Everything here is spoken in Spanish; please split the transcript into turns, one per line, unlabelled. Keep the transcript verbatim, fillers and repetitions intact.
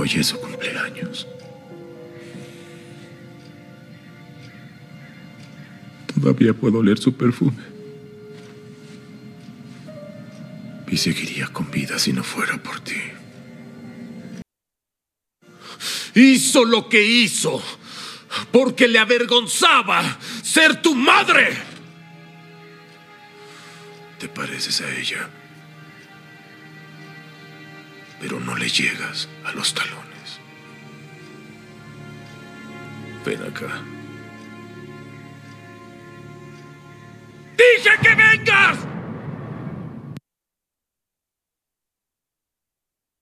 Hoy es su cumpleaños. Todavía puedo oler su perfume. Y seguiría con vida si no fuera por ti.
Hizo lo que hizo porque le avergonzaba ser tu madre.
Te pareces a ella, pero no le llegas a los talones. Ven acá.
¡Dije que vengas!